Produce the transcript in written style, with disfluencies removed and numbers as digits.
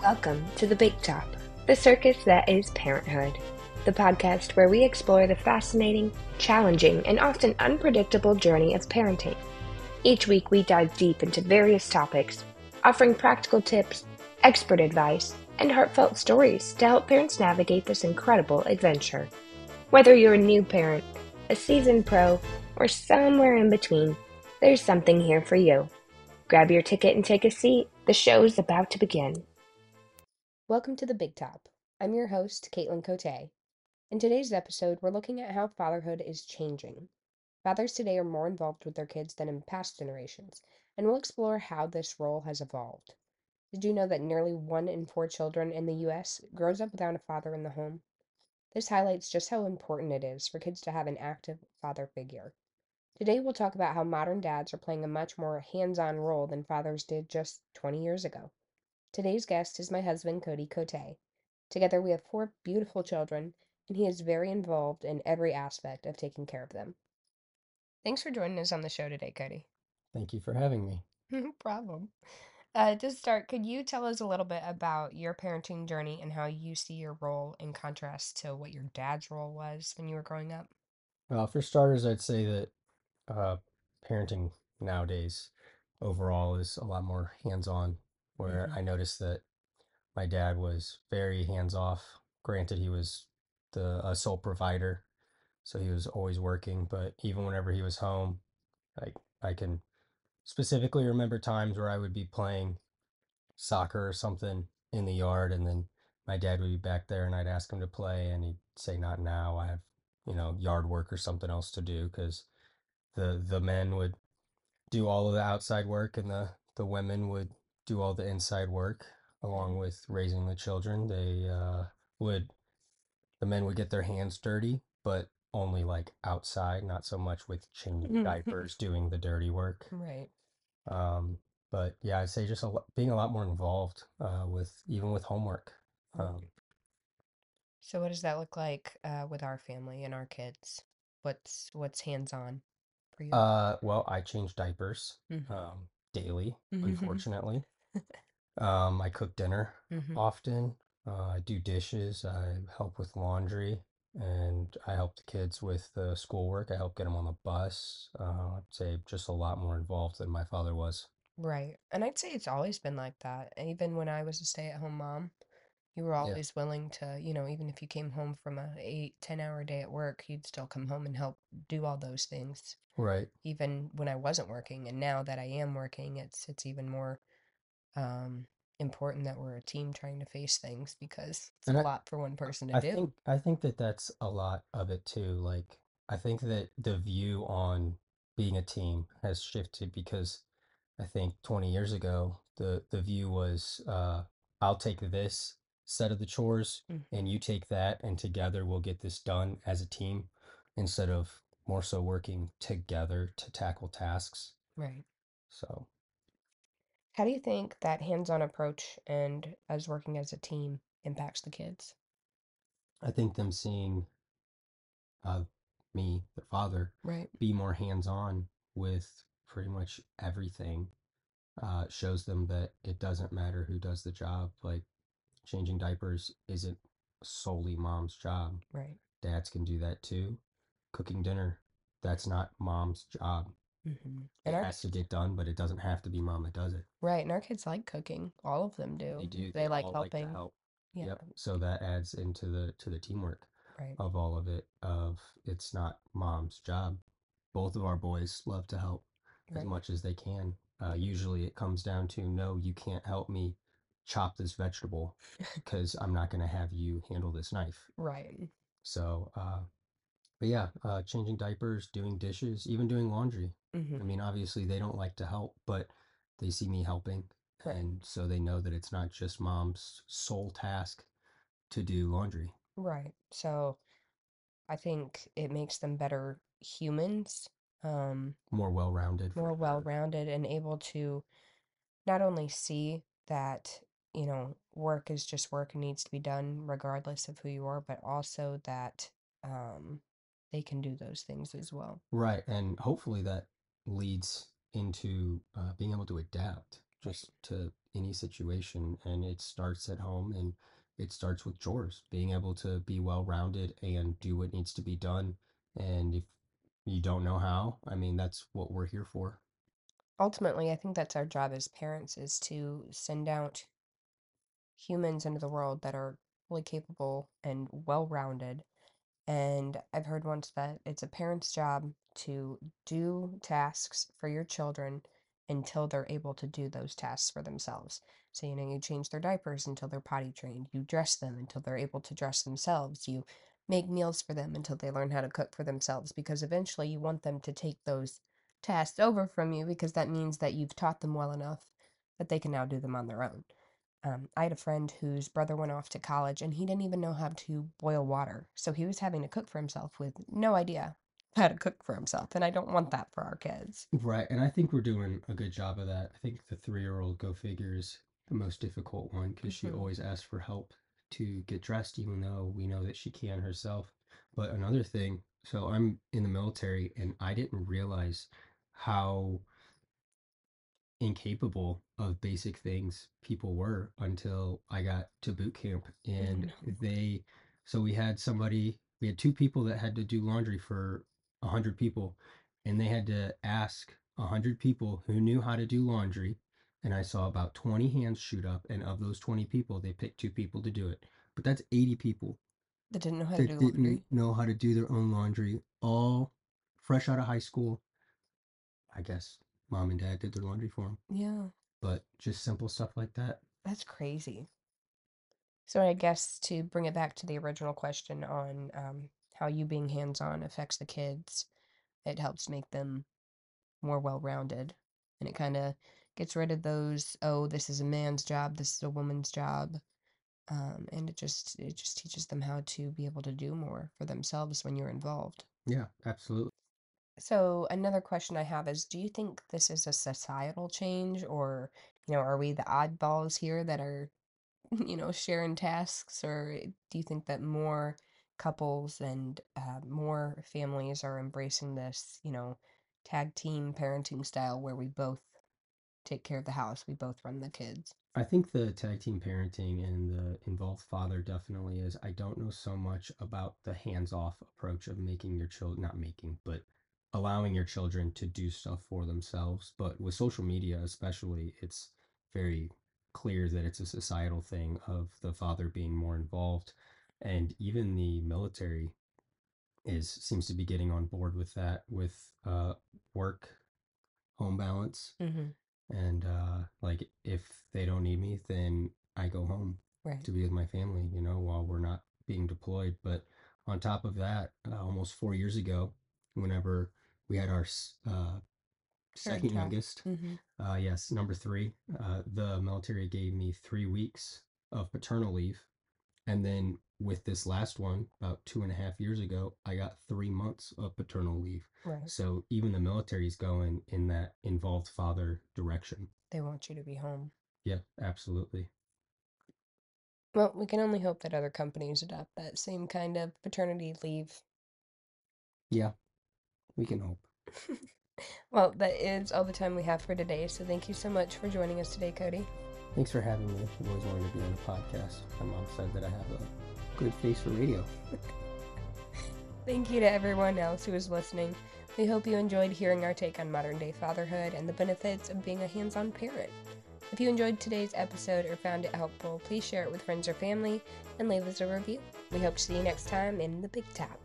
Welcome to The Big Top, the circus that is parenthood. The podcast where we explore the fascinating, challenging, and often unpredictable journey of parenting. Each week we dive deep into various topics, offering practical tips, expert advice, and heartfelt stories to help parents navigate this incredible adventure. Whether you're a new parent, a seasoned pro, or somewhere in between, there's something here for you. Grab your ticket and take a seat. The show's about to begin. Welcome to The Big Top. I'm your host, Caitlin Cote. In today's episode, we're looking at how fatherhood is changing. Fathers today are more involved with their kids than in past generations, and we'll explore how this role has evolved. Did you know that nearly 1 in 4 children in the U.S. grows up without a father in the home? This highlights just how important it is for kids to have an active father figure. Today, we'll talk about how modern dads are playing a much more hands-on role than fathers did just 20 years ago. Today's guest is my husband, Cody Cote. Together, we have 4 beautiful children, and he is very involved in every aspect of taking care of them. Thanks for joining us on the show today, Cody. Thank you for having me. No problem. To start, could you tell us a little bit about your parenting journey and how you see your role in contrast to what your dad's role was when you were growing up? Well, for starters, I'd say that uh, parenting nowadays overall is a lot more hands-on, where Mm-hmm. I noticed that my dad was very hands-off. Granted, he was the sole provider, so he was always working, but even whenever he was home, like I can specifically remember times where I would be playing soccer or something in the yard, and then my dad would be back there, and I'd ask him to play, and he'd say, "Not now. I have, yard work or something else to do," because the men would do all of the outside work, and the women would do all the inside work, along with raising the children. Would the men would get their hands dirty, but only like outside, not so much with changing diapers, doing the dirty work. Right. Um, but yeah, I'd say just being a lot more involved with even with homework. Um, Right. So what does that look like with our family and our kids? What's hands-on for you? well, I change diapers daily, Mm-hmm. unfortunately. I cook dinner Mm-hmm. often. I do dishes. I help with laundry, and I help the kids with the schoolwork. I help get them on the bus. I'd say just a lot more involved than my father was. Right. And I'd say it's always been like that. Even when I was a stay-at-home mom, you were Yeah, always willing to, even if you came home from a 8, 10 hour day at work, you'd still come home and help do all those things. right. Even when I wasn't working. And now that I am working, it's even more um important that we're a team trying to face things because it's And a lot for one person to I do. think I think that that's a lot of it too. Like I think that the view on being a team has shifted because I think 20 years ago the view was I'll take this set of the chores Hmm. and you take that and together we'll get this done as a team instead of more so working together to tackle tasks. Right. So How do you think that hands-on approach and us working as a team impacts the kids? I think them seeing uh, me, the father, Right. be more hands-on with pretty much everything shows them that it doesn't matter who does the job. Like changing diapers isn't solely mom's job. Right. Dads can do that too. Cooking dinner, that's not mom's job. And It our has to get done, but it doesn't have to be mom that does it. right, and our kids like cooking. All of them They do. do. They They like all like to helping. help. Yeah. Yep. So that adds into the teamwork Right. of all of it. Of it's not mom's job. Both of our boys love to help as Right. much as they can. Usually it comes down to no, you can't help me chop this vegetable because I'm not going to have you handle this knife. Right. So, but yeah, changing diapers, doing dishes, even doing laundry. Hmm. I mean, obviously they don't like to help, but they see me helping. Right. And so they know that it's not just mom's sole task to do laundry. Right. So I think it makes them better humans, um, More well-rounded for more sure. well-rounded and able to not only see that, work is just work and needs to be done regardless of who you are, but also that um, they can do those things as well. Right. And hopefully that leads into being able to adapt. just to any situation. And it starts at home, and it starts with chores, being able to be well rounded and do what needs to be done. And if you don't know how, I mean, that's what we're here for. Ultimately, I think that's our job as parents is to send out humans into the world that are fully capable and well-rounded. And I've heard once that it's a parent's job to do tasks for your children until they're able to do those tasks for themselves. So, you change their diapers until they're potty trained. You dress them until they're able to dress themselves. You make meals for them until they learn how to cook for themselves because eventually you want them to take those tasks over from you because that means that you've taught them well enough that they can now do them on their own. I had a friend whose brother went off to college and he didn't even know how to boil water. So he was having to cook for himself with no idea how to cook for himself. And I don't want that for our kids. Right, and I think we're doing a good job of that. I think the 3-year-old go figure is the most difficult one because she Hmm. always asks for help to get dressed, even though we know that she can herself. But another thing, so I'm in the military, and I didn't realize how incapable of basic things people were until I got to boot camp. Oh, And no. so we had two people that had to do laundry for 100 people, and they had to ask 100 people who knew how to do laundry. And I saw about 20 hands shoot up, and of those 20 people, they picked two people to do it. But that's 80 people That didn't know how to that do didn't laundry. know how to do their own laundry, all fresh out of high school. I guess mom and dad did their laundry for them, Yeah, but just simple stuff like that. that's crazy. So I guess to bring it back to the original question on how you being hands-on affects the kids, it helps make them more well-rounded. And it kind of gets rid of those, oh, this is a man's job, this is a woman's job. And it just teaches them how to be able to do more for themselves when you're involved. Yeah, absolutely. So another question I have is, do you think this is a societal change, or are we the oddballs here that are sharing tasks, or do you think that more couples and more families are embracing this tag team parenting style where we both take care of the house, we both run the kids? I think the tag team parenting and the involved father definitely is. I don't know so much about the hands-off approach of making your children, not making, but allowing your children to do stuff for themselves. But with social media, especially, it's very clear that it's a societal thing of the father being more involved. And even the military is seems to be getting on board with that with work home balance. Mm-hmm. And like if they don't need me, then I go home Right. to be with my family, while we're not being deployed. But on top of that, almost 4 years ago, whenever we had our Third second child. youngest, Mm-hmm. yes, number three, the military gave me 3 weeks of paternal leave. And then with this last one, about 2.5 years ago, I got 3 months of paternal leave. Right. So even the military's going in that involved father direction. They want you to be home. Yeah, absolutely. Well, we can only hope that other companies adopt that same kind of paternity leave. Yeah, we can hope. Well, that is all the time we have for today, so thank you so much for joining us today, Cody. Thanks for having me. I've always wanted to be on a podcast. My mom said that I have a good face for radio. Thank you to everyone else who is listening. We hope you enjoyed hearing our take on modern day fatherhood and the benefits of being a hands on parent. If you enjoyed today's episode or found it helpful, please share it with friends or family and leave us a review. We hope to see you next time in the Big Top.